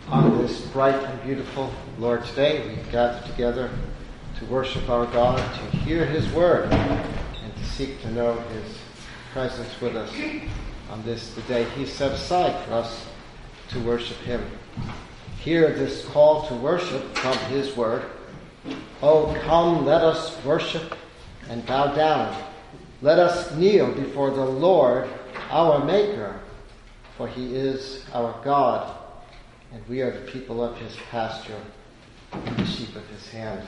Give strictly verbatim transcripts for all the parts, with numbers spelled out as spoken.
On this bright and beautiful Lord's Day, we gather together to worship our God, to hear His Word, and to seek to know His presence with us on this, the day He set aside for us to worship Him. Hear this call to worship from His Word. Oh, come, let us worship and bow down. Let us kneel before the Lord, our Maker, for He is our God, and we are the people of His pasture, and the sheep of His hand.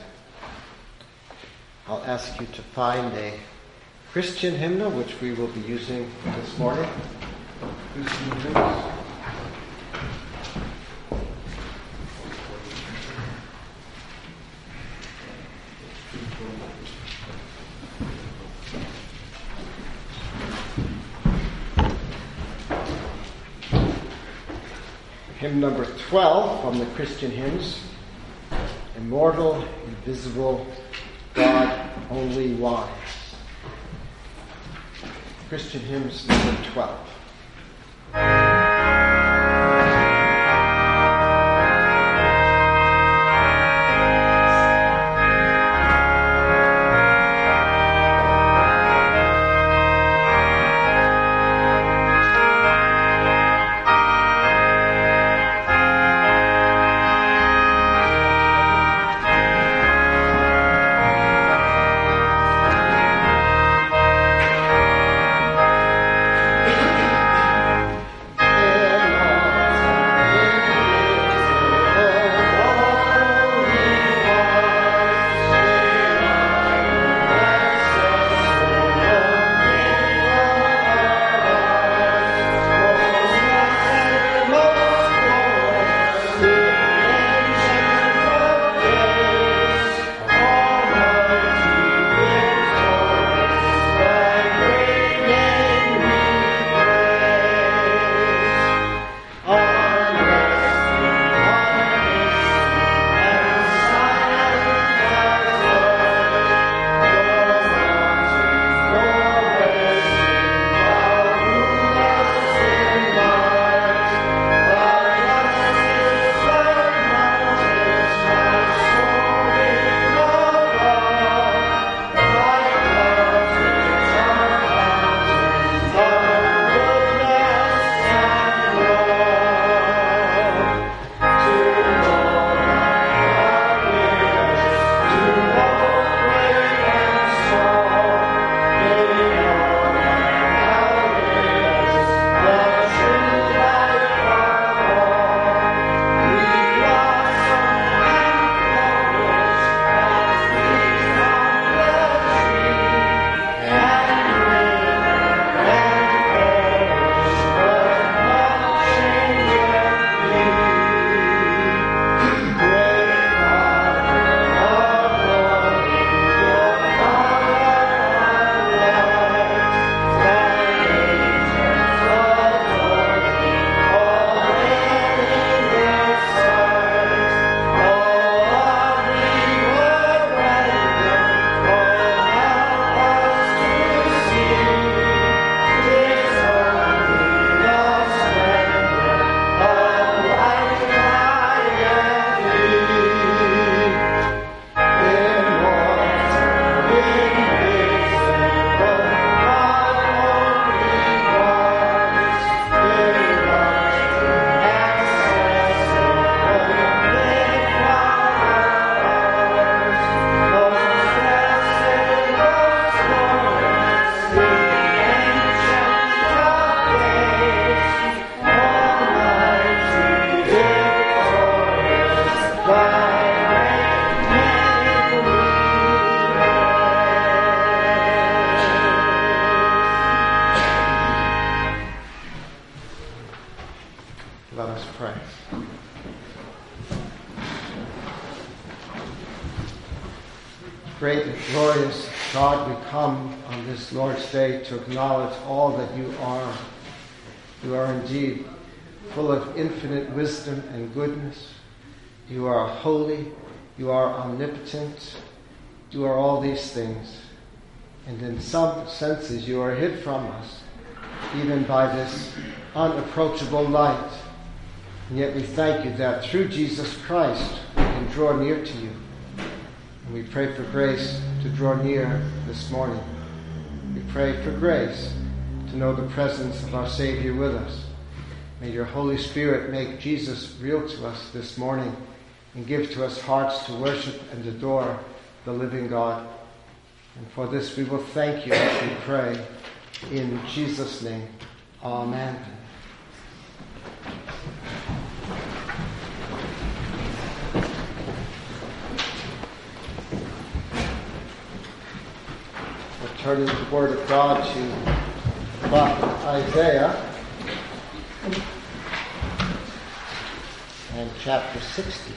I'll ask you to find a Christian hymnal, which we will be using this morning. Christian hymns. Hymn number twelve from the Christian hymns, Immortal, Invisible, God, Only Wise. Christian hymns number twelve. Great and glorious God, we come on this Lord's Day to acknowledge all that you are. You are indeed full of infinite wisdom and goodness. You are holy. You are omnipotent. You are all these things. And in some senses you are hid from us, even by this unapproachable light. And yet we thank you that through Jesus Christ we can draw near to you. And we pray for grace to draw near this morning. We pray for grace to know the presence of our Savior with us. May your Holy Spirit make Jesus real to us this morning and give to us hearts to worship and adore the living God. And for this we will thank you as we pray in Jesus' name. Amen. We're turning the Word of God to prophet Isaiah and chapter sixty.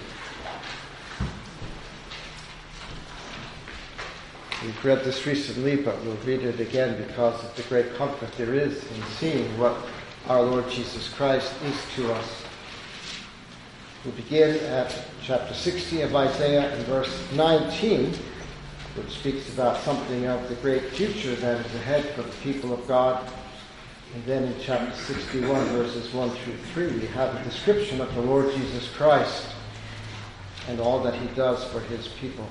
We've read this recently, but we'll read it again because of the great comfort there is in seeing what our Lord Jesus Christ is to us. We'll begin at chapter sixty of Isaiah and verse nineteen, which speaks about something of the great future that is ahead for the people of God. And then in chapter sixty-one, verses one through three, we have a description of the Lord Jesus Christ and all that he does for his people.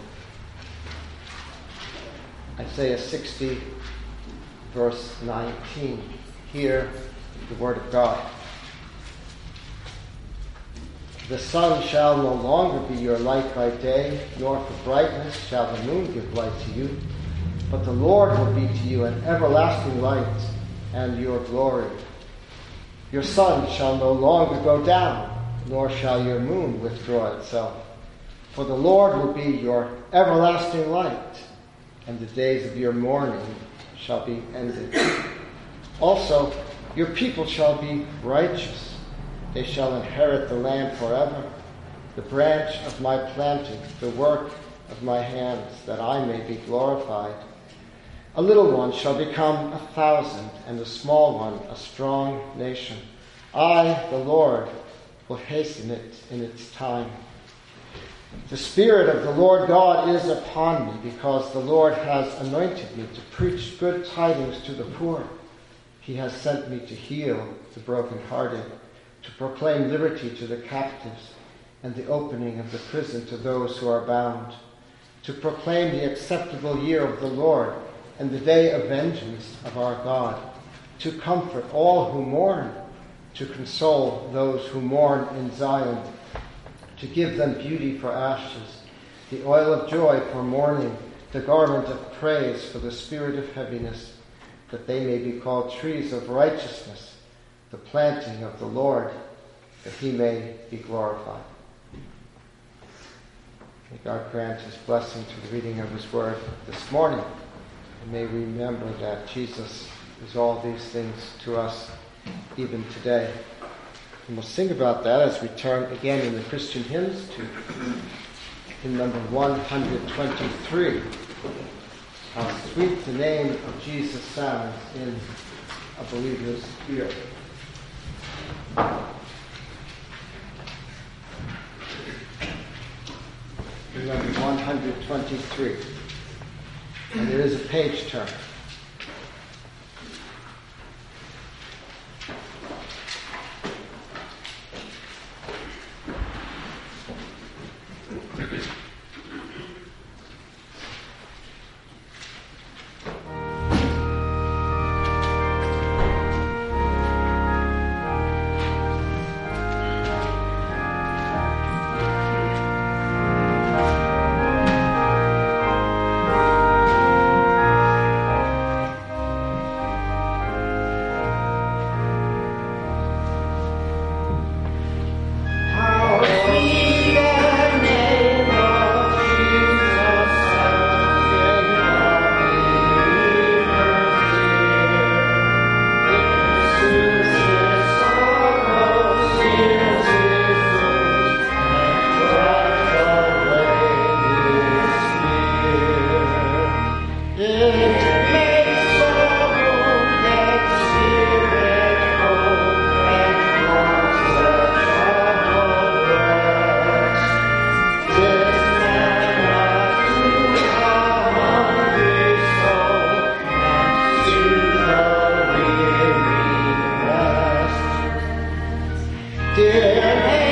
Isaiah sixty, verse nineteen. Hear the word of God. The sun shall no longer be your light by day, nor for brightness shall the moon give light to you. But the Lord will be to you an everlasting light and your glory. Your sun shall no longer go down, nor shall your moon withdraw itself. For the Lord will be your everlasting light, and the days of your mourning shall be ended. Also, your people shall be righteous. They shall inherit the land forever, the branch of my planting, the work of my hands, that I may be glorified. A little one shall become a thousand, and a small one a strong nation. I, the Lord, will hasten it in its time. The Spirit of the Lord God is upon me, because the Lord has anointed me to preach good tidings to the poor. He has sent me to heal the brokenhearted, to proclaim liberty to the captives, and the opening of the prison to those who are bound, to proclaim the acceptable year of the Lord, and the day of vengeance of our God, to comfort all who mourn, to console those who mourn in Zion, to give them beauty for ashes, the oil of joy for mourning, the garment of praise for the spirit of heaviness, that they may be called trees of righteousness, the planting of the Lord, that he may be glorified. May God grant his blessing to the reading of his word this morning. And may we remember that Jesus is all these things to us even today. And we'll sing about that as we turn again in the Christian hymns to hymn number one hundred twenty-three. How sweet the name of Jesus sounds in a believer's ear. Hymn number one hundred twenty-three. And there is a page turn. Dear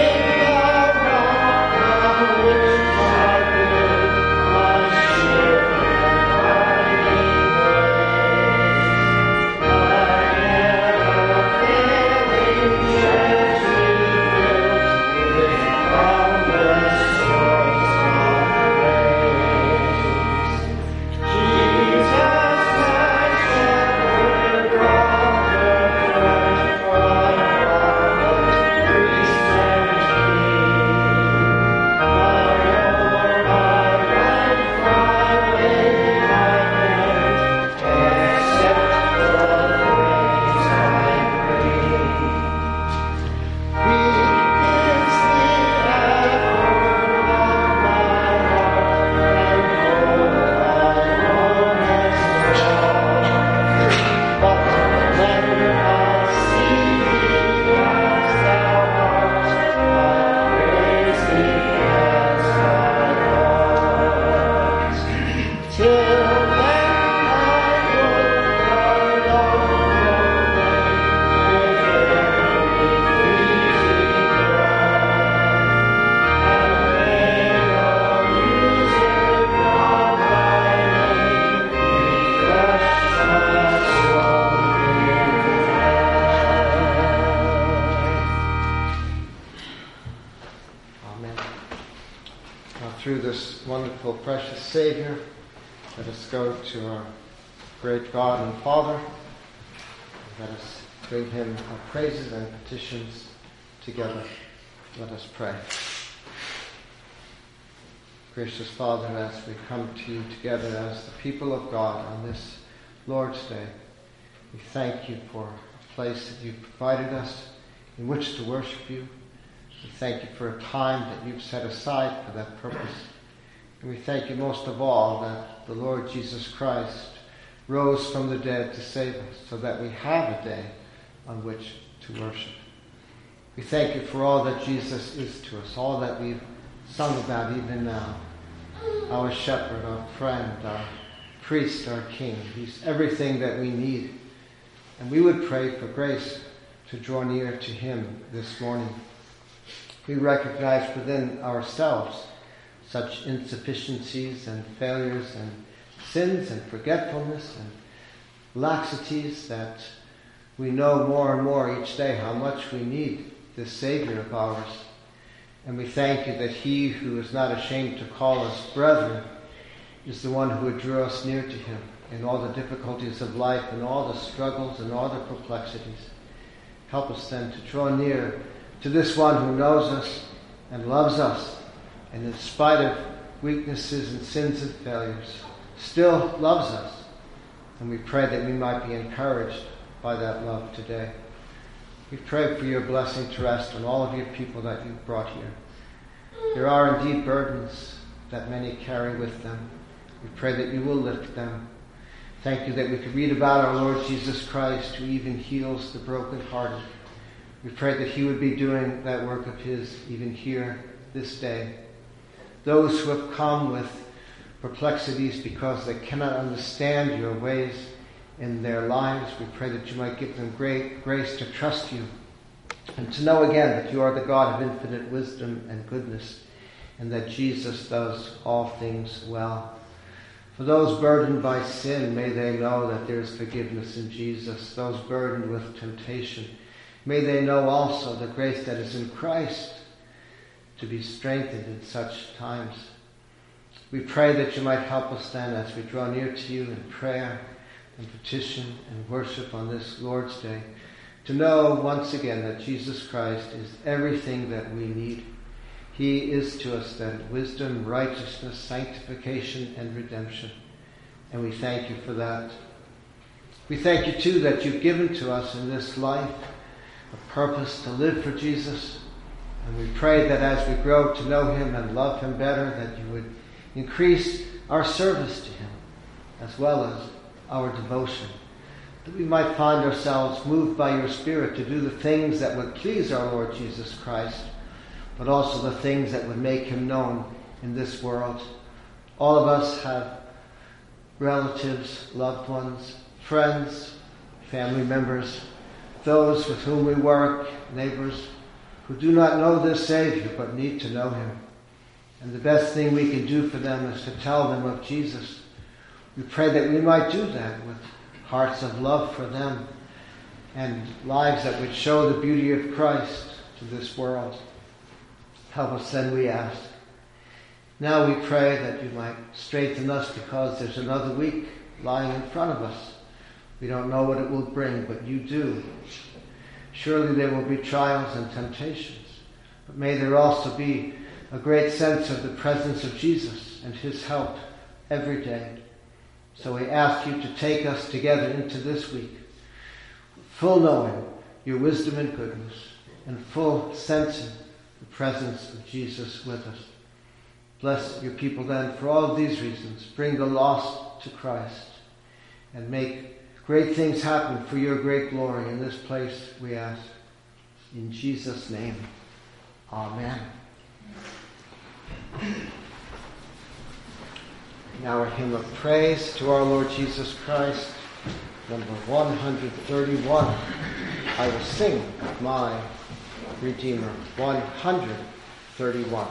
through this wonderful, precious Savior, let us go to our great God and Father. Let us bring him our praises and petitions together. Let us pray. Gracious Father, as we come to you together as the people of God on this Lord's Day, we thank you for a place that you've provided us in which to worship you. We thank you for a time that you've set aside for that purpose. And we thank you most of all that the Lord Jesus Christ rose from the dead to save us so that we have a day on which to worship. We thank you for all that Jesus is to us, all that we've sung about even now. Our shepherd, our friend, our priest, our king. He's everything that we need. And we would pray for grace to draw near to him this morning. We recognize within ourselves such insufficiencies and failures and sins and forgetfulness and laxities that we know more and more each day how much we need this Savior of ours. And we thank you that he who is not ashamed to call us brethren is the one who would draw us near to him in all the difficulties of life and all the struggles and all the perplexities. Help us then to draw near to this one who knows us and loves us, and in spite of weaknesses and sins and failures, still loves us. And we pray that we might be encouraged by that love today. We pray for your blessing to rest on all of your people that you've brought here. There are indeed burdens that many carry with them. We pray that you will lift them. Thank you that we could read about our Lord Jesus Christ, who even heals the brokenhearted. We pray that he would be doing that work of his even here this day. Those who have come with perplexities because they cannot understand your ways in their lives, we pray that you might give them great grace to trust you and to know again that you are the God of infinite wisdom and goodness, and that Jesus does all things well. For those burdened by sin, may they know that there is forgiveness in Jesus. Those burdened with temptation, may they know also the grace that is in Christ to be strengthened in such times. We pray that you might help us then as we draw near to you in prayer and petition and worship on this Lord's Day, to know once again that Jesus Christ is everything that we need. He is to us then wisdom, righteousness, sanctification, and redemption. And we thank you for that. We thank you too that you've given to us in this life a purpose to live for Jesus. And we pray that as we grow to know him and love him better, that you would increase our service to him as well as our devotion, that we might find ourselves moved by your Spirit to do the things that would please our Lord Jesus Christ, but also the things that would make him known in this world. All of us have relatives, loved ones, friends, family members, those with whom we work, neighbors, who do not know this Savior but need to know him. And the best thing we can do for them is to tell them of Jesus. We pray that we might do that with hearts of love for them and lives that would show the beauty of Christ to this world. Help us then, we ask. Now we pray that you might strengthen us because there's another week lying in front of us. We don't know what it will bring, but you do. Surely there will be trials and temptations, but may there also be a great sense of the presence of Jesus and his help every day. So we ask you to take us together into this week, full knowing your wisdom and goodness, and full sensing the presence of Jesus with us. Bless your people then for all of these reasons. Bring the lost to Christ and make great things happen for your great glory in this place, we ask. In Jesus' name, amen. Now a hymn of praise to our Lord Jesus Christ, number one hundred thirty-one. I will sing of my Redeemer, one hundred thirty-one.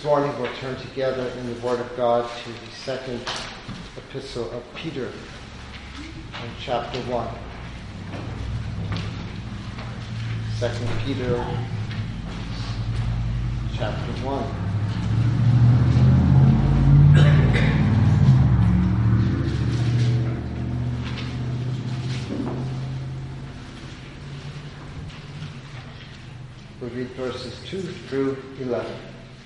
morning we'll turn together in the Word of God to the second epistle of Peter in chapter one. Second Peter chapter one. We'll read verses two through eleven.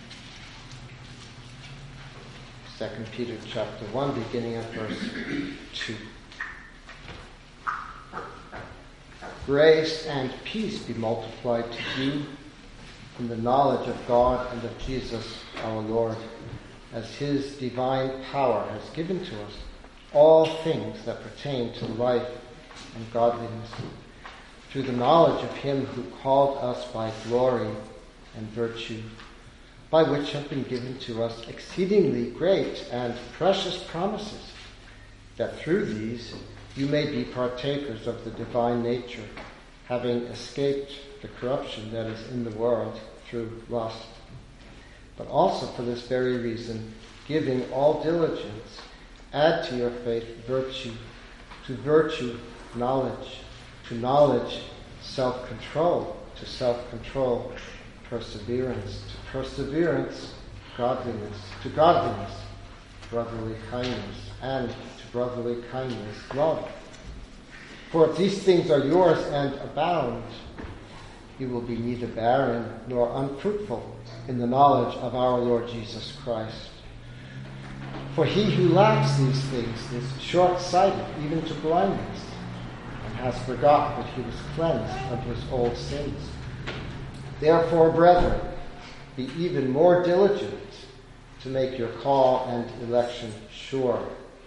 Second Peter chapter one, beginning at verse two. Grace and peace be multiplied to you in the knowledge of God and of Jesus our Lord, as his divine power has given to us all things that pertain to life and godliness, through the knowledge of him who called us by glory and virtue, by which have been given to us exceedingly great and precious promises, that through these you may be partakers of the divine nature, having escaped the corruption that is in the world through lust. But also for this very reason, giving all diligence, add to your faith virtue, to virtue knowledge, to knowledge self-control, to self-control perseverance, to perseverance godliness, to godliness brotherly kindness, and to brotherly kindness love. For if these things are yours and abound, you will be neither barren nor unfruitful in the knowledge of our Lord Jesus Christ. For he who lacks these things is short-sighted, even to blindness, and has forgotten that he was cleansed of his old sins. Therefore, brethren, be even more diligent to make your call and election sure.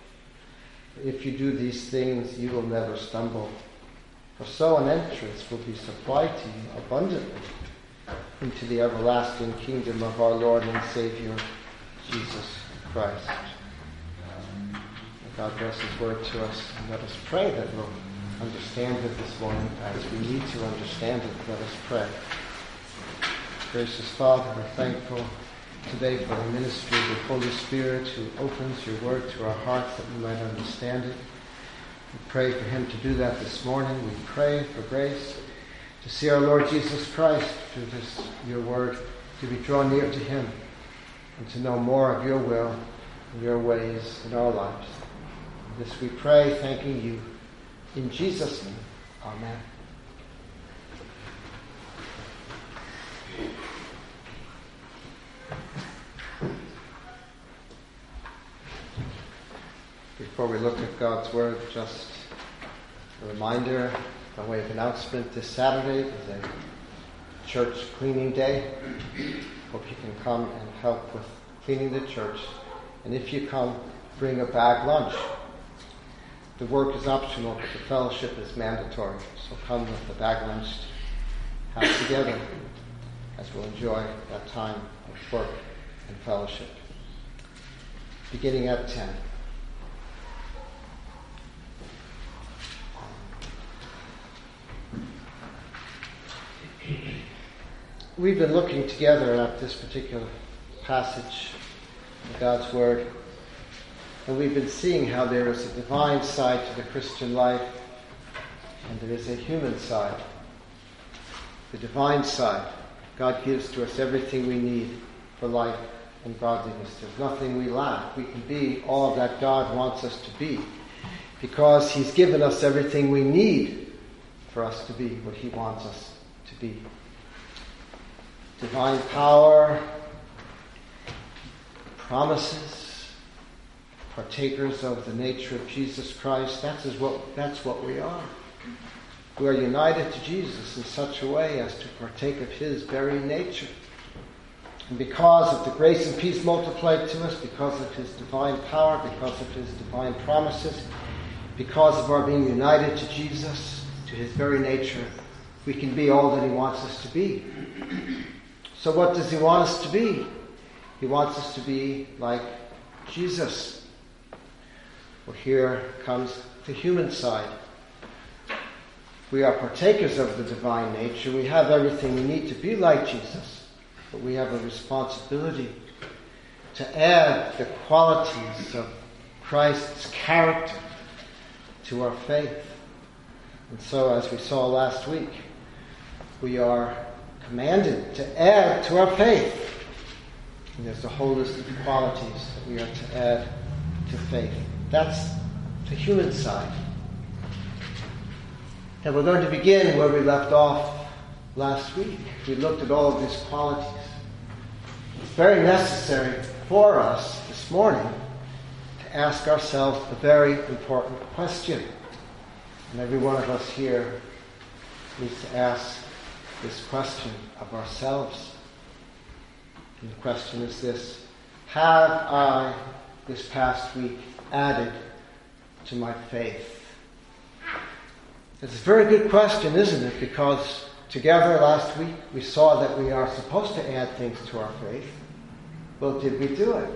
If you do these things, you will never stumble. For so an entrance will be supplied to you abundantly into the everlasting kingdom of our Lord and Savior, Jesus Christ. May God bless his word to us, and let us pray that we'll understand it this morning as we need to understand it. Let us pray. Gracious Father, we're thankful today for the ministry of the Holy Spirit who opens your word to our hearts that we might understand it. We pray for him to do that this morning. We pray for grace to see our Lord Jesus Christ through this, your word, to be drawn near to him and to know more of your will and your ways in our lives. This we pray, thanking you in Jesus' name. Amen. Before we look at God's Word, just a reminder, by way of announcement, this Saturday is a church cleaning day. Hope you can come and help with cleaning the church. And if you come, bring a bag lunch. The work is optional, but the fellowship is mandatory. So come with the bag lunch to have together as we'll enjoy that time of work and fellowship. Beginning at ten. We've been looking together at this particular passage of God's Word, and we've been seeing how there is a divine side to the Christian life, and there is a human side. The divine side, God gives to us everything we need for life and godliness. There's nothing we lack. We can be all that God wants us to be, because he's given us everything we need for us to be what he wants us to be. Divine power, promises, partakers of the nature of Jesus Christ. That's what, that's what we are. We are united to Jesus in such a way as to partake of his very nature. And because of the grace and peace multiplied to us, because of his divine power, because of his divine promises, because of our being united to Jesus, to his very nature, we can be all that he wants us to be. So what does he want us to be? He wants us to be like Jesus. Well, here comes the human side. We are partakers of the divine nature. We have everything we need to be like Jesus. But we have a responsibility to add the qualities of Christ's character to our faith. And so, as we saw last week, we are commanded to add to our faith. And there's a whole list of qualities that we are to add to faith. That's the human side. And we're going to begin where we left off last week. We looked at all of these qualities. It's very necessary for us this morning to ask ourselves a very important question. And every one of us here needs to ask this question of ourselves. And the question is this: have I, this past week, added to my faith? It's a very good question, isn't it? Because together last week we saw that we are supposed to add things to our faith. Well, did we do it?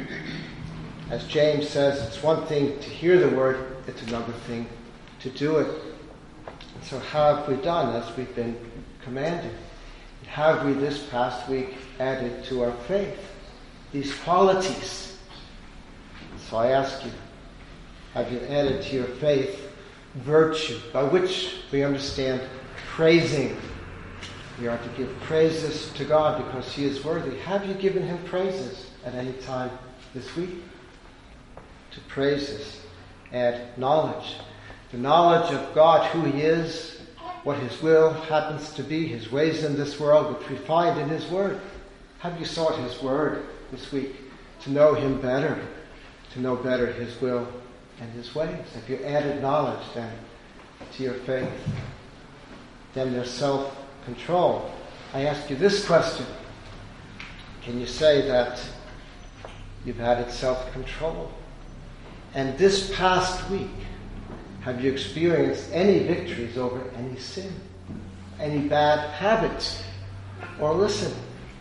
As James says, it's one thing to hear the word, it's another thing to do it. And so how have we done as we've been commanded? And have we this past week added to our faith these qualities? So I ask you, have you added to your faith virtue, by which we understand praising? We are to give praises to God because He is worthy. Have you given Him praises at any time this week? To praises add knowledge. The knowledge of God, who He is, what His will happens to be, His ways in this world, which we find in His Word. Have you sought His Word this week to know Him better, to know better His will and His ways? Have you added knowledge then to your faith? Then there's self-control. I ask you this question: can you say that you've added self-control? And this past week, have you experienced any victories over any sin, any bad habits? Or listen,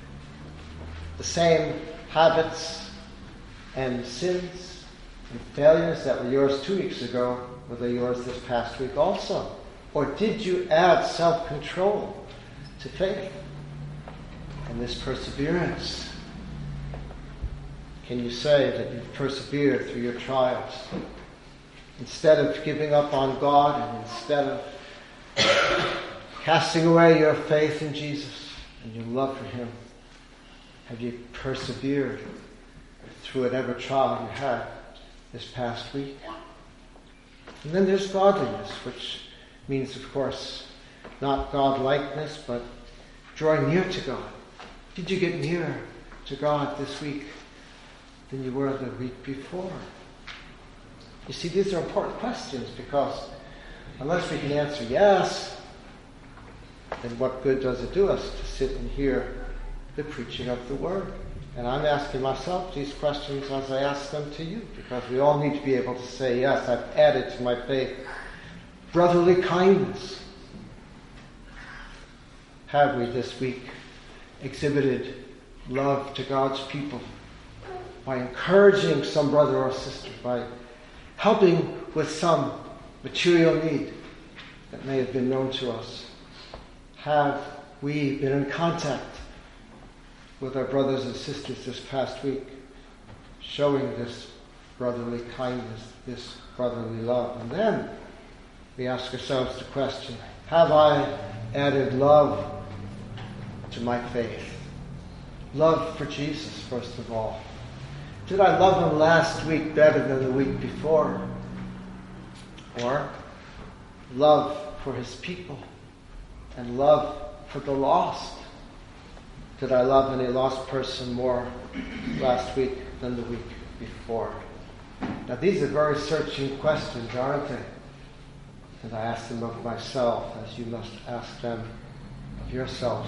the same habits and sins and failures that were yours two weeks ago, were they yours this past week also? Or did you add self-control to faith and this perseverance? Can you say that you've persevered through your trials? Instead of giving up on God and instead of casting away your faith in Jesus and your love for Him, have you persevered through whatever trial you had this past week? And then there's godliness, which means, of course, not God-likeness, but drawing near to God. Did you get nearer to God this week than you were the week before? You see, these are important questions because unless we can answer yes, then what good does it do us to sit and hear the preaching of the Word? And I'm asking myself these questions as I ask them to you, because we all need to be able to say, yes, I've added to my faith brotherly kindness. Have we this week exhibited love to God's people by encouraging some brother or sister, by helping with some material need that may have been known to us? Have we been in contact with our brothers and sisters this past week, showing this brotherly kindness, this brotherly love? And then we ask ourselves the question, have I added love to my faith? Love for Jesus, first of all. Did I love Him last week better than the week before? Or love for His people and love for the lost? Did I love any lost person more last week than the week before? Now these are very searching questions, aren't they? And I ask them of myself, as you must ask them of yourselves.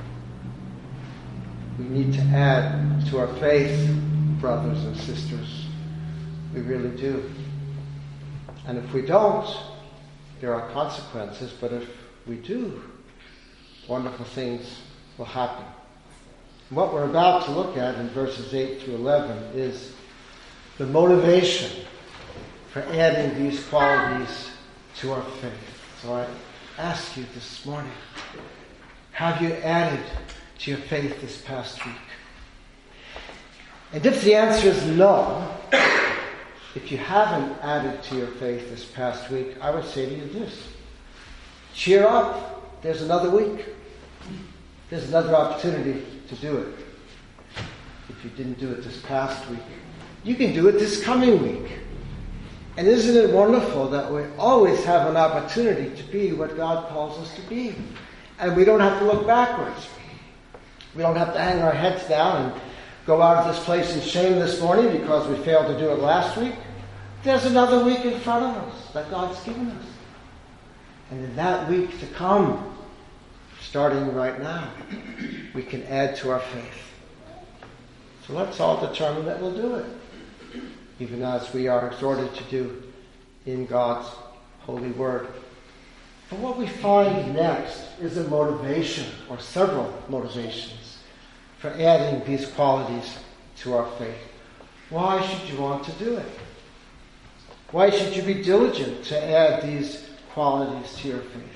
We need to add to our faith, brothers and sisters. We really do. And if we don't, there are consequences, but if we do, wonderful things will happen. What we're about to look at in verses eight through eleven is the motivation for adding these qualities to our faith. So I ask you this morning, have you added to your faith this past week? And if the answer is no, if you haven't added to your faith this past week, I would say to you this. Cheer up. There's another week. There's another opportunity to do it. If you didn't do it this past week, you can do it this coming week. And isn't it wonderful that we always have an opportunity to be what God calls us to be? And we don't have to look backwards. We don't have to hang our heads down and go out of this place in shame this morning because we failed to do it last week. There's another week in front of us that God's given us. And in that week to come, starting right now, we can add to our faith. So let's all determine that we'll do it, even as we are exhorted to do in God's holy word. But what we find next is a motivation, or several motivations, for adding these qualities to our faith. Why should you want to do it? Why should you be diligent to add these qualities to your faith?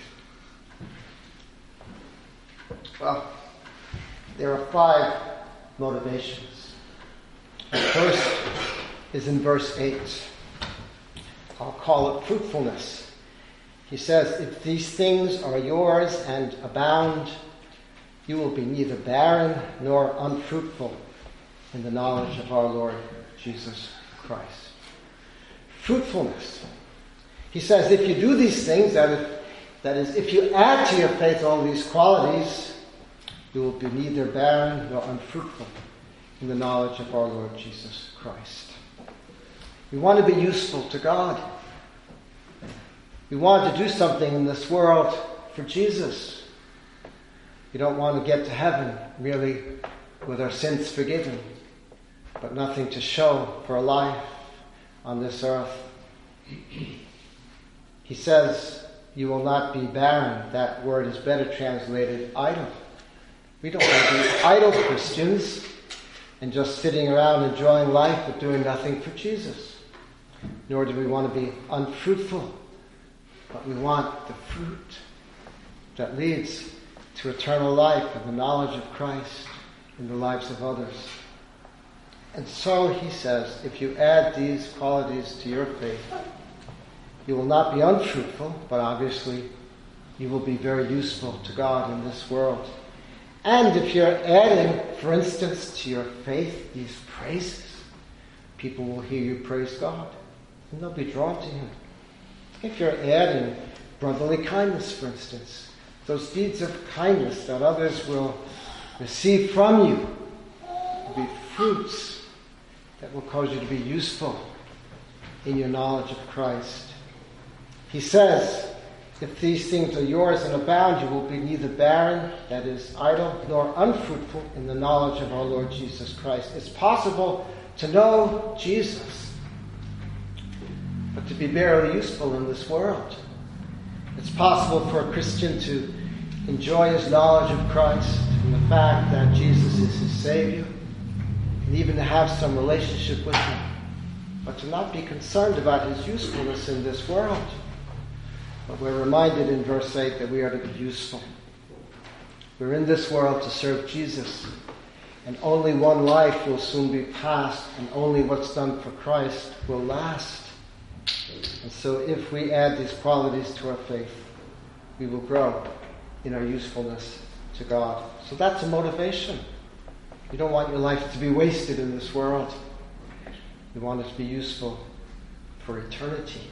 Well, there are five motivations. The first is in verse eight. I'll call it fruitfulness. He says, if these things are yours and abound, you will be neither barren nor unfruitful in the knowledge of our Lord Jesus Christ. Fruitfulness. He says, if you do these things, that is, that is, if you add to your faith all these qualities, you will be neither barren nor unfruitful in the knowledge of our Lord Jesus Christ. We want to be useful to God. We want to do something in this world for Jesus. We don't want to get to heaven merely with our sins forgiven, but nothing to show for a life on this earth. He says, you will not be barren. That word is better translated idle. We don't want to be idle Christians and just sitting around enjoying life but doing nothing for Jesus. Nor do we want to be unfruitful, but we want the fruit that leads to eternal life and the knowledge of Christ in the lives of others. And so he says, if you add these qualities to your faith, you will not be unfruitful, but obviously you will be very useful to God in this world. And if you're adding, for instance, to your faith these praises, people will hear you praise God, and they'll be drawn to Him. If you're adding brotherly kindness, for instance, those deeds of kindness that others will receive from you will be fruits that will cause you to be useful in your knowledge of Christ. He says, if these things are yours and abound, you will be neither barren, that is, idle, nor unfruitful in the knowledge of our Lord Jesus Christ. It's possible to know Jesus, but to be barely useful in this world. It's possible for a Christian to enjoy his knowledge of Christ and the fact that Jesus is his Savior, and even to have some relationship with Him, but to not be concerned about his usefulness in this world. But we're reminded in verse eight that we are to be useful. We're in this world to serve Jesus, and only one life will soon be passed, and only what's done for Christ will last. And so if we add these qualities to our faith, we will grow in our usefulness to God. So that's a motivation. You don't want your life to be wasted in this world. You want it to be useful for eternity.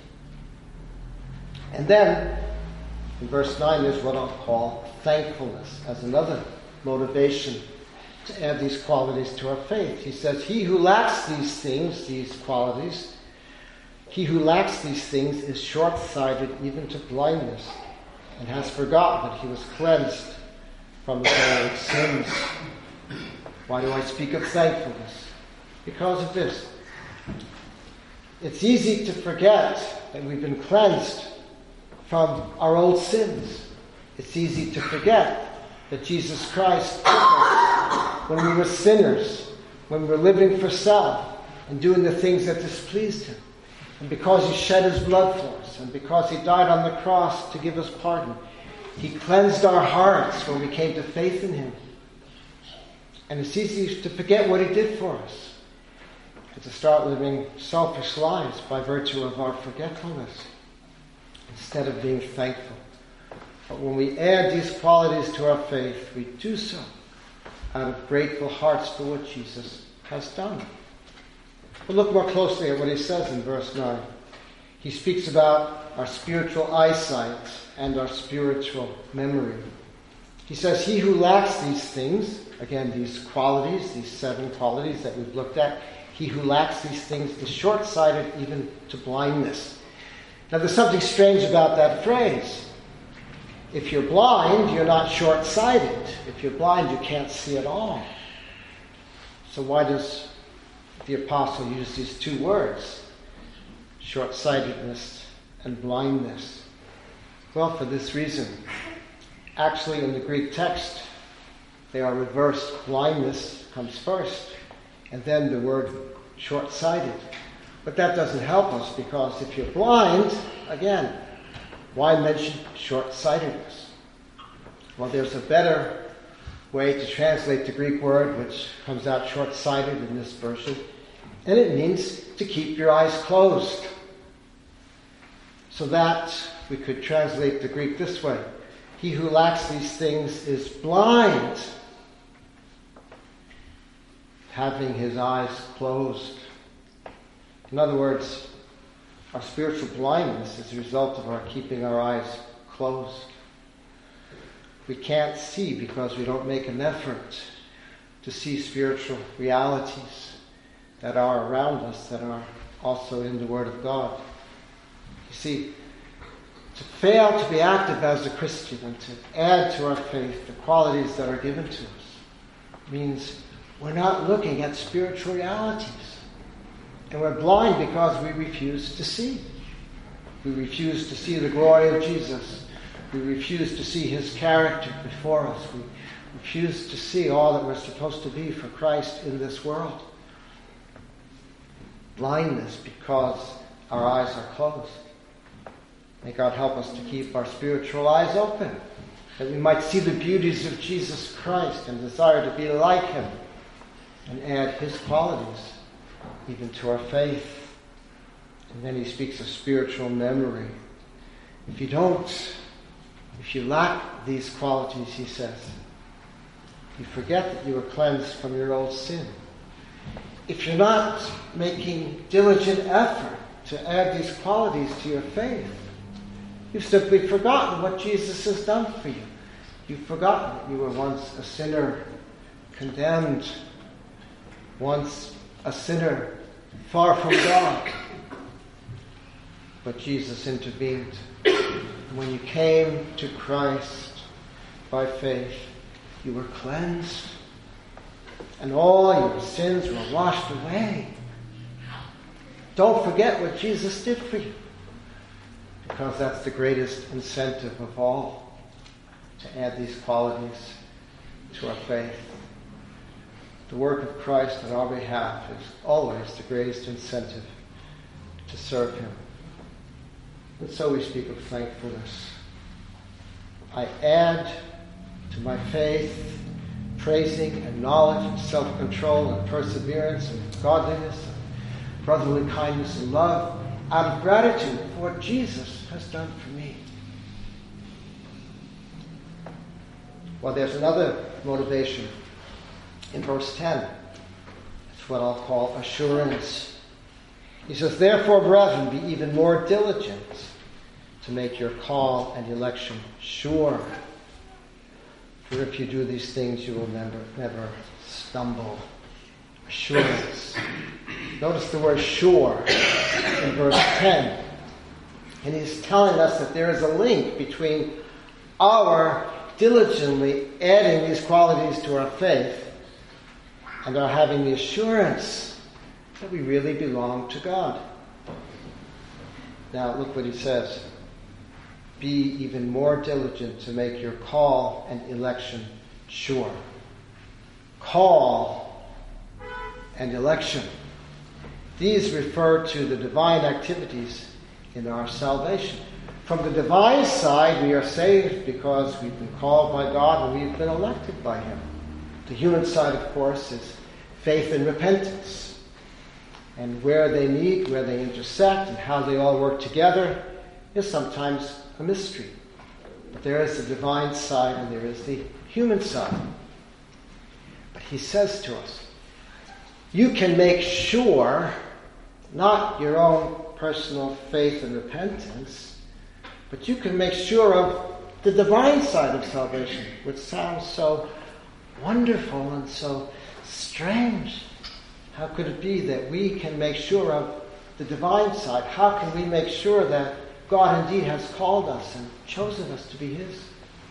And then, in verse nine, is what I'll call thankfulness as another motivation to add these qualities to our faith. He says, he who lacks these things, these qualities, he who lacks these things is short-sighted even to blindness, and has forgotten that he was cleansed from his old sins. Why do I speak of thankfulness? Because of this. It's easy to forget that we've been cleansed from our old sins. It's easy to forget that Jesus Christ took us when we were sinners, when we were living for self and doing the things that displeased Him. And because He shed His blood for us, and because He died on the cross to give us pardon, He cleansed our hearts when we came to faith in Him. And it's easy to forget what He did for us. and to start living selfish lives by virtue of our forgetfulness instead of being thankful. But when we add these qualities to our faith, we do so out of grateful hearts for what Jesus has done. But look more closely at what he says in verse nine. He speaks about our spiritual eyesight and our spiritual memory. He says, he who lacks these things, again, these qualities, these seven qualities that we've looked at, he who lacks these things is short-sighted even to blindness. Now, there's something strange about that phrase. If you're blind, you're not short-sighted. If you're blind, you can't see at all. So why does the apostle use these two words, short-sightedness and blindness? Well, for this reason. Actually, in the Greek text, they are reversed. Blindness comes first, and then the word short-sighted. But that doesn't help us, because if you're blind, again, why mention short-sightedness? Well, there's a better way to translate the Greek word, which comes out short-sighted in this version, and it means to keep your eyes closed. So that we could translate the Greek this way. He who lacks these things is blind, having his eyes closed. In other words, our spiritual blindness is a result of our keeping our eyes closed. We can't see because we don't make an effort to see spiritual realities that are around us, that are also in the Word of God. You see, to fail to be active as a Christian and to add to our faith the qualities that are given to us means we're not looking at spiritual realities. And we're blind because we refuse to see. We refuse to see the glory of Jesus. We refuse to see his character before us. We refuse to see all that we're supposed to be for Christ in this world. Blindness because our eyes are closed. May God help us to keep our spiritual eyes open, that we might see the beauties of Jesus Christ and desire to be like him and add his qualities even to our faith. And then he speaks of spiritual memory. If you don't, if you lack these qualities, he says, you forget that you were cleansed from your old sin. If you're not making diligent effort to add these qualities to your faith, you've simply forgotten what Jesus has done for you. You've forgotten that you were once a sinner, condemned, once a sinner, far from God. But Jesus intervened. And when you came to Christ by faith, you were cleansed. And all your sins were washed away. Don't forget what Jesus did for you, because that's the greatest incentive of all, to add these qualities to our faith. The work of Christ on our behalf is always the greatest incentive to serve him. And so we speak of thankfulness. I add to my faith praising and knowledge and self-control and perseverance and godliness and brotherly kindness and love out of gratitude for what Jesus has done for me. Well, there's another motivation in verse ten. It's what I'll call assurance. He says, therefore, brethren, be even more diligent to make your call and election sure. For if you do these things, you will never, never stumble. Assurance. Notice the word sure in verse ten. And he's telling us that there is a link between our diligently adding these qualities to our faith and our having the assurance that we really belong to God. Now look what he says. Be even more diligent to make your call and election sure. Call and election. These refer to the divine activities in our salvation. From the divine side, we are saved because we've been called by God and we've been elected by him. The human side, of course, is faith and repentance. and where they meet, where they intersect, and how they all work together is sometimes a mystery. But there is the divine side and there is the human side. But he says to us, you can make sure not your own personal faith and repentance, but you can make sure of the divine side of salvation, which sounds so wonderful and so strange. How could it be that we can make sure of the divine side? How can we make sure that God indeed has called us and chosen us to be his?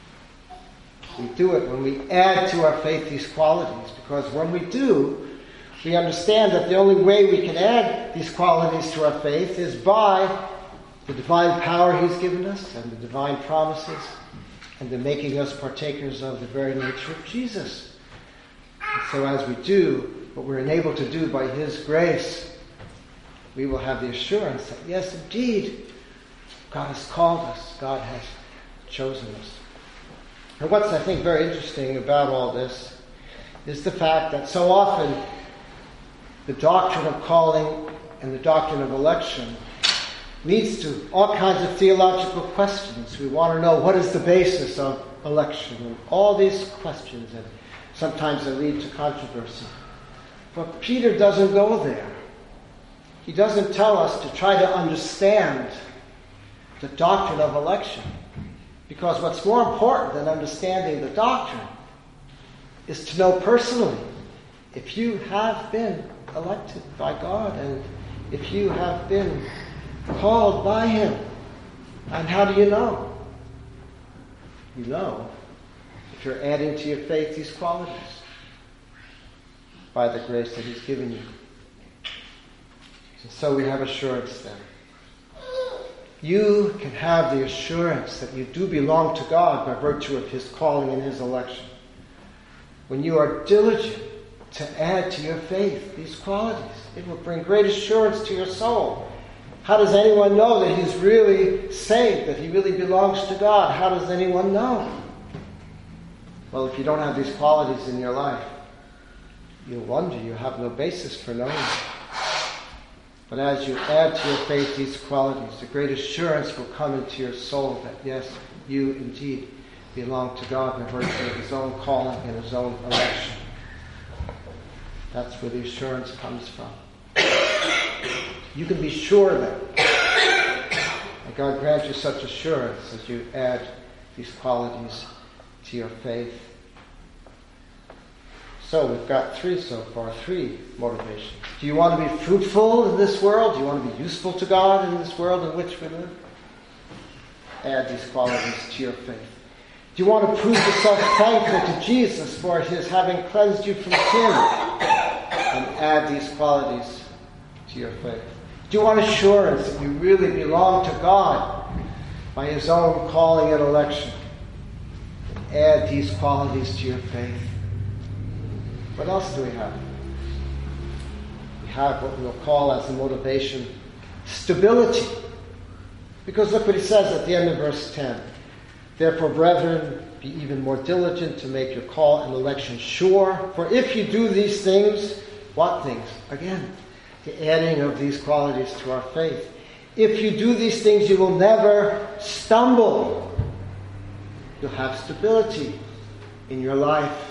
We do it when we add to our faith these qualities, because when we do, we understand that the only way we can add these qualities to our faith is by the divine power he's given us and the divine promises and the making us partakers of the very nature of Jesus. And so as we do what we're enabled to do by his grace, we will have the assurance that yes, indeed, God has called us. God has chosen us. And what's, I think, very interesting about all this is the fact that so often the doctrine of calling and the doctrine of election leads to all kinds of theological questions. We want to know what is the basis of election and all these questions, and sometimes they lead to controversy. But Peter doesn't go there. He doesn't tell us to try to understand the doctrine of election, because what's more important than understanding the doctrine is to know personally if you have been elected by God and if you have been called by him. And how do you know? You know if you're adding to your faith these qualities by the grace that he's given you. And so we have assurance then. You can have the assurance that you do belong to God by virtue of his calling and his election, when you are diligent to add to your faith these qualities. It will bring great assurance to your soul. How does anyone know that he's really saved, that he really belongs to God? How does anyone know? Well, if you don't have these qualities in your life, you'll wonder. You have no basis for knowing. But as you add to your faith these qualities, the great assurance will come into your soul that yes, you indeed belong to God by virtue of his own calling and his own election. That's where the assurance comes from. You can be sure that. And God grant you such assurance as you add these qualities to your faith. So we've got three so far, three motivations. Do you want to be fruitful in this world? Do you want to be useful to God in this world in which we live? Add these qualities to your faith. Do you want to prove yourself thankful to Jesus for his having cleansed you from sin? And add these qualities to your faith. Do you want assurance that you really belong to God by his own calling and election? Add these qualities to your faith. What else do we have? We have what we'll call as a motivation stability. Because look what he says at the end of verse ten. Therefore, brethren, be even more diligent to make your call and election sure. For if you do these things, what things? Again, the adding of these qualities to our faith. If you do these things, you will never stumble. You'll have stability in your life.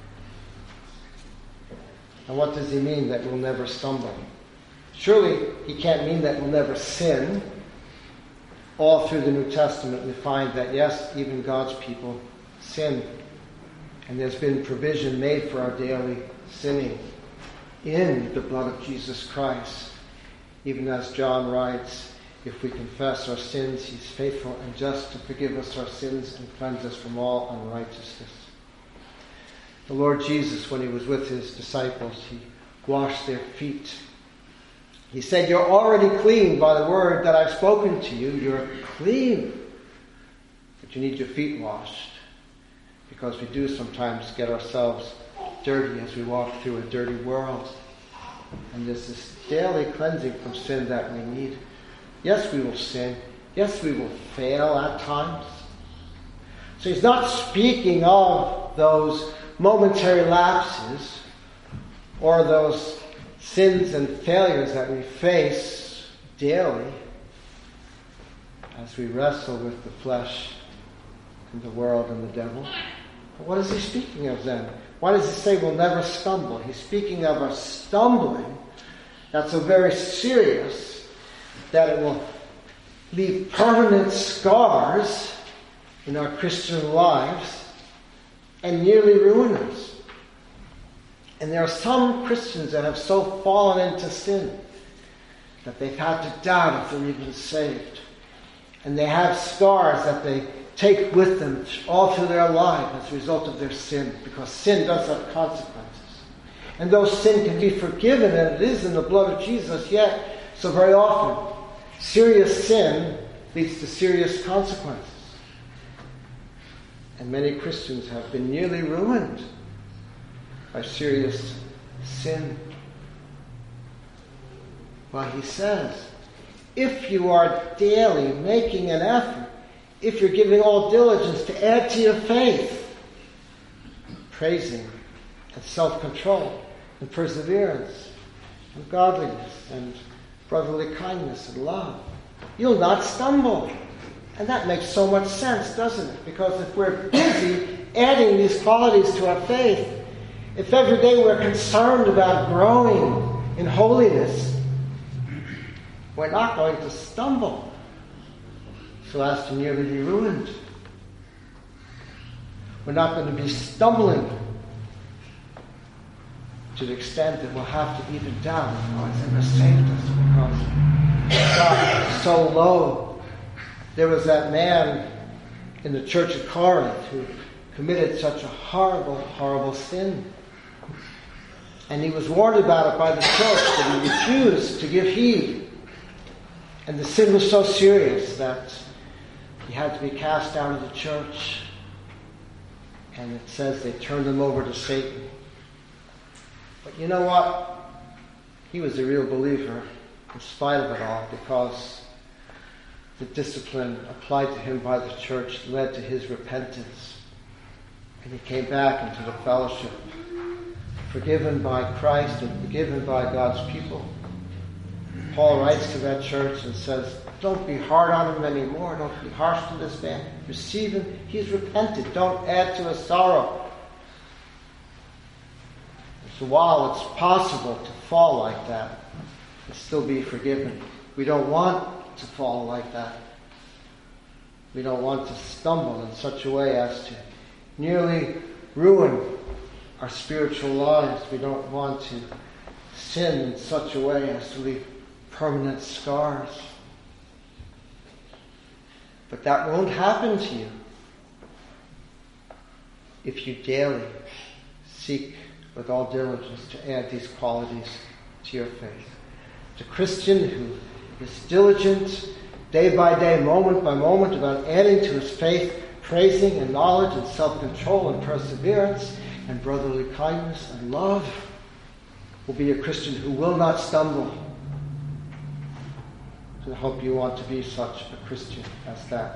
And what does he mean that we'll never stumble? Surely he can't mean that we'll never sin. All through the New Testament we find that yes, even God's people sin. And there's been provision made for our daily sinning in the blood of Jesus Christ. Even as John writes, if we confess our sins, he's faithful and just to forgive us our sins and cleanse us from all unrighteousness. The Lord Jesus, when he was with his disciples, he washed their feet. He said, you're already clean by the word that I've spoken to you. You're clean. But you need your feet washed. Because we do sometimes get ourselves dirty as we walk through a dirty world. And there's this daily cleansing from sin that we need. Yes, we will sin. Yes, we will fail at times. So he's not speaking of those momentary lapses or those sins and failures that we face daily as we wrestle with the flesh and the world and the devil. But what is he speaking of then? Why does he say we'll never stumble? He's speaking of a stumbling that's so very serious that it will leave permanent scars in our Christian lives and nearly ruin us. And there are some Christians that have so fallen into sin that they've had to doubt if they're even saved. And they have scars that they take with them all through their life as a result of their sin, because sin does have consequences. And though sin can be forgiven, and it is in the blood of Jesus, yet, so very often, serious sin leads to serious consequences. And many Christians have been nearly ruined by serious sin. Well, he says, if you are daily making an effort, if you're giving all diligence to add to your faith, praising and self-control and perseverance and godliness and brotherly kindness and love, you'll not stumble. And that makes so much sense, doesn't it? Because if we're busy adding these qualities to our faith, if every day we're concerned about growing in holiness, we're not going to stumble so as to nearly be ruined. We're not going to be stumbling to the extent that we'll have to even doubt if God's ever saved us, because God is so low. There was that man in the church of Corinth who committed such a horrible, horrible sin. And he was warned about it by the church, but he refused to give heed. And the sin was so serious that he had to be cast out of the church. And it says they turned him over to Satan. But you know what? He was a real believer in spite of it all, because the discipline applied to him by the church led to his repentance. And he came back into the fellowship, forgiven by Christ and forgiven by God's people. Paul writes to that church and says, don't be hard on him anymore. Don't be harsh to this man. Receive him. He's repented. Don't add to his sorrow. So while it's possible to fall like that and still be forgiven, we don't want to fall like that. We don't want to stumble in such a way as to nearly ruin our spiritual lives. We don't want to sin in such a way as to leave permanent scars. But that won't happen to you if you daily seek with all diligence to add these qualities to your faith. The Christian who is diligent day by day, moment by moment, about adding to his faith praising and knowledge and self-control and perseverance and brotherly kindness and love will be a Christian who will not stumble. And I hope you want to be such a Christian as that.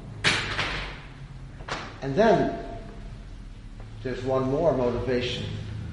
And then there's one more motivation.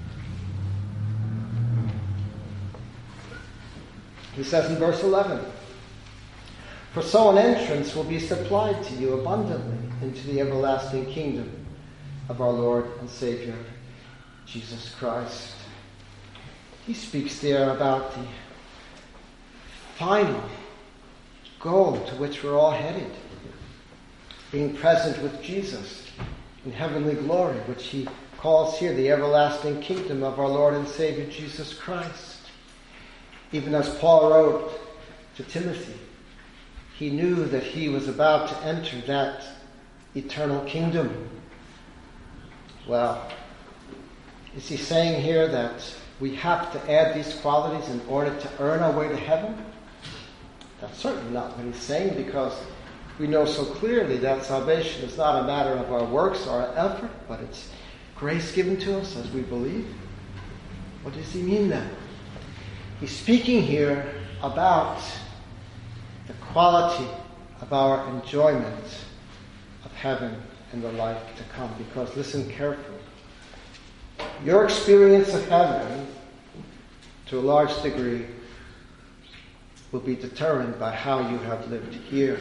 He says in verse eleven, for so an entrance will be supplied to you abundantly into the everlasting kingdom of our Lord and Savior, Jesus Christ. He speaks there about the final goal to which we're all headed, being present with Jesus in heavenly glory, which he calls here the everlasting kingdom of our Lord and Savior Jesus Christ. Even as Paul wrote to Timothy, he knew that he was about to enter that eternal kingdom. Well, is he saying here that we have to add these qualities in order to earn our way to heaven? That's certainly not what he's saying, because we know so clearly that salvation is not a matter of our works or our effort, but it's grace given to us as we believe. What does he mean then? He's speaking here about the quality of our enjoyment of heaven and the life to come. Because listen carefully. Your experience of heaven to a large degree, will be determined by how you have lived here.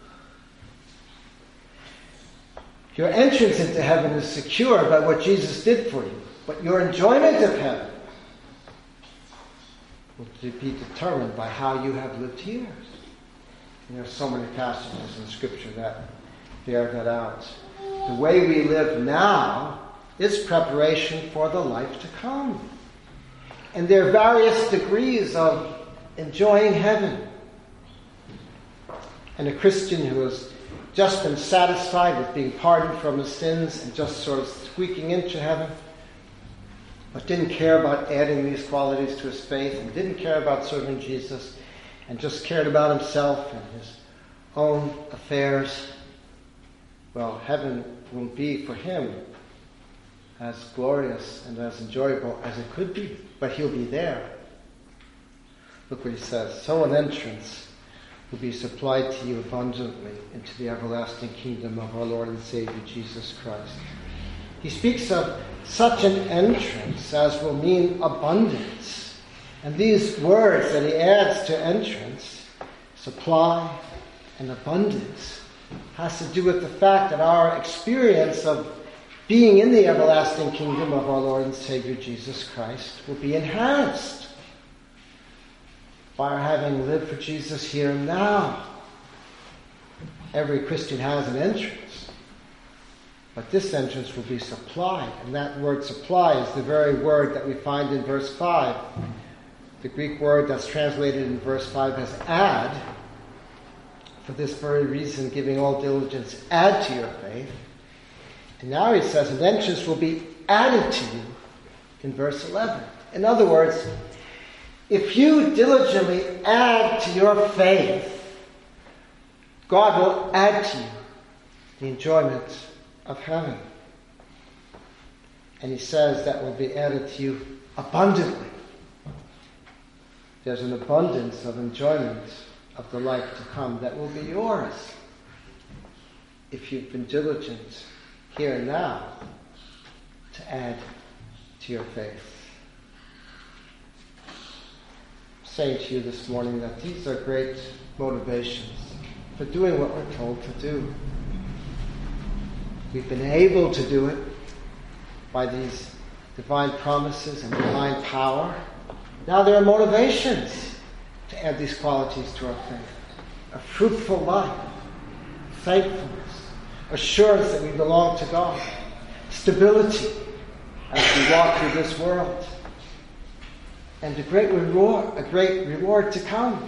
Your entrance into heaven is secured by what Jesus did for you, but your enjoyment of heaven will be determined by how you have lived here. And there are so many passages in Scripture that bear that out. The way we live now is preparation for the life to come. And there are various degrees of enjoying heaven. And a Christian who has just been satisfied with being pardoned from his sins and just sort of squeaking into heaven, but didn't care about adding these qualities to his faith and didn't care about serving Jesus and just cared about himself and his own affairs, well, heaven won't be for him as glorious and as enjoyable as it could be, but he'll be there. Look what he says. So an entrance will be supplied to you abundantly into the everlasting kingdom of our Lord and Savior Jesus Christ. He speaks of such an entrance as will mean abundance. And these words that he adds to entrance, supply and abundance, has to do with the fact that our experience of being in the everlasting kingdom of our Lord and Savior Jesus Christ will be enhanced by our having lived for Jesus here and now. Every Christian has an entrance, but this entrance will be supplied, and that word supply is the very word that we find in verse five. The Greek word that's translated in verse five as add. For this very reason, giving all diligence, add to your faith. And now he says an entrance will be added to you in verse eleven. In other words, if you diligently add to your faith, God will add to you the enjoyment of heaven. And he says that will be added to you abundantly. There's an abundance of enjoyment of the life to come that will be yours if you've been diligent here and now to add to your faith. I'm saying to you this morning that these are great motivations for doing what we're told to do. We've been able to do it by these divine promises and divine power. Now there are motivations to add these qualities to our faith. A fruitful life, faithfulness, assurance that we belong to God, stability as we walk through this world, and a great reward, a great reward to come.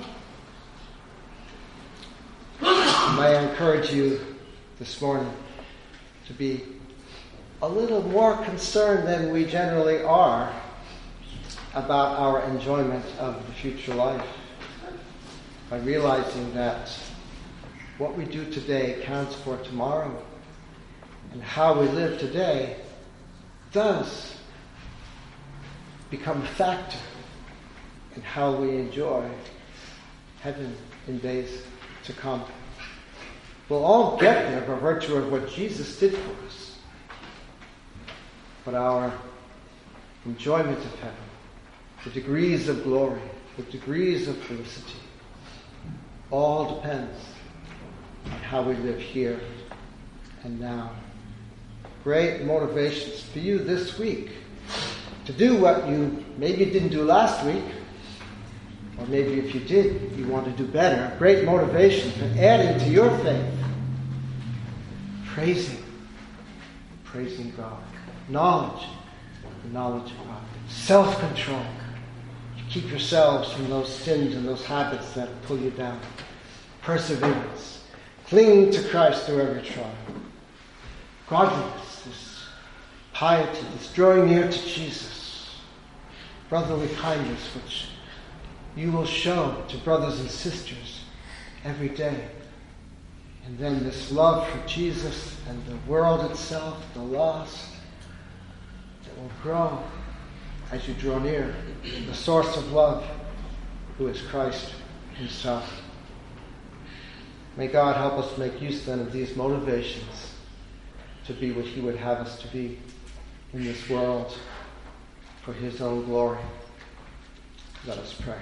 May I encourage you this morning to be a little more concerned than we generally are about our enjoyment of the future life, by realizing that what we do today counts for tomorrow, and how we live today does become a factor in how we enjoy heaven in days to come. We'll all get there by virtue of what Jesus did for us. But our enjoyment of heaven, the degrees of glory, the degrees of felicity, all depends on how we live here and now. Great motivations for you this week to do what you maybe didn't do last week, or maybe if you did, you want to do better. Great motivation for adding to your faith. Praising, praising God. Knowledge, the knowledge of God. Self-control. Keep yourselves from those sins and those habits that pull you down. Perseverance. Clinging to Christ through every trial. Godliness, this piety, this drawing near to Jesus. Brotherly kindness, which you will show to brothers and sisters every day. And then this love for Jesus and the world itself, the lost, that will grow as you draw near the source of love, who is Christ himself. May God help us make use then of these motivations to be what he would have us to be in this world for his own glory. Let us pray.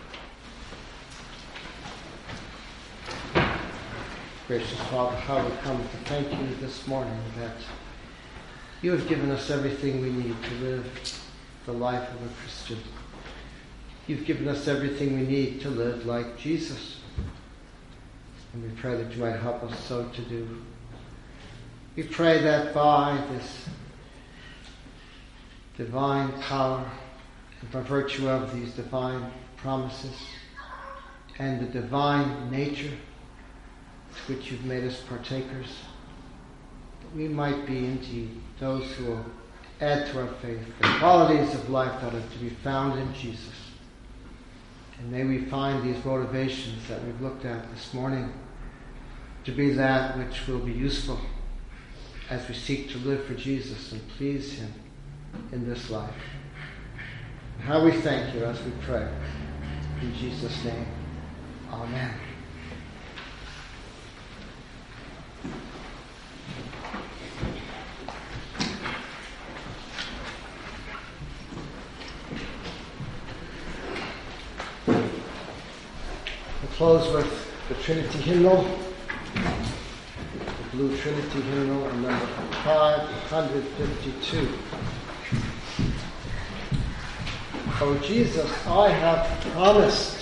Gracious Father, how we come to thank you this morning that you have given us everything we need to live the life of a Christian. You've given us everything we need to live like Jesus. And we pray that you might help us so to do. We pray that by this divine power and by virtue of these divine promises and the divine nature to which you've made us partakers, that we might be indeed those who will add to our faith the qualities of life that are to be found in Jesus. And may we find these motivations that we've looked at this morning to be that which will be useful as we seek to live for Jesus and please him in this life. How we thank you as we pray. In Jesus' name, amen. We'll close with the Trinity hymnal, the Blue Trinity hymnal, number five hundred fifty-two. Oh Jesus, I have promised.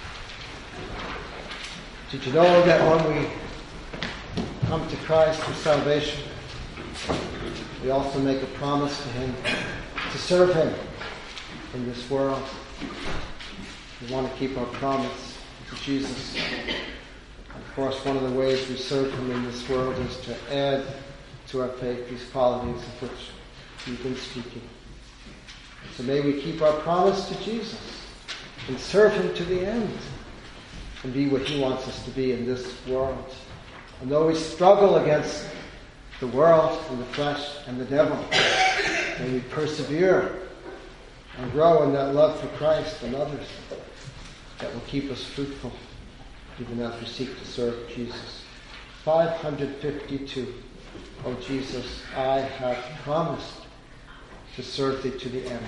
Did you know that when we come to Christ for salvation, we also make a promise to him to serve him in this world? We want to keep our promise to Jesus. Of course, one of the ways we serve him in this world is to add to our faith these qualities of which we've been speaking. So may we keep our promise to Jesus and serve him to the end and be what he wants us to be in this world. And though we struggle against the world and the flesh and the devil, may we persevere and grow in that love for Christ and others that will keep us fruitful even as we seek to serve Jesus. five hundred fifty-two. Oh Jesus, I have promised to serve thee to the end.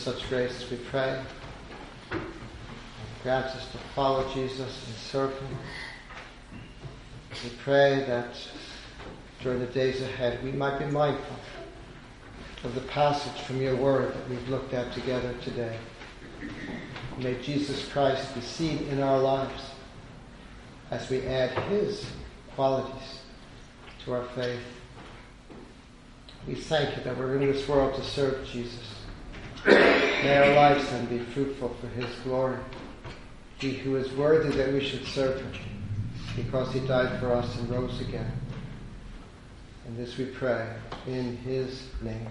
such grace, we pray. And grant us to follow Jesus and serve him. We pray that during the days ahead we might be mindful of the passage from your word that we've looked at together today. May Jesus Christ be seen in our lives as we add his qualities to our faith. We thank you that we're in this world to serve Jesus. May our lives then be fruitful for his glory. He who is worthy that we should serve him, because he died for us and rose again. And this we pray in his name.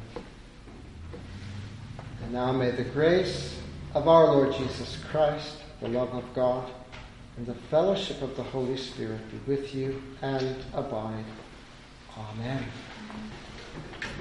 And now may the grace of our Lord Jesus Christ, the love of God, and the fellowship of the Holy Spirit be with you and abide. Amen.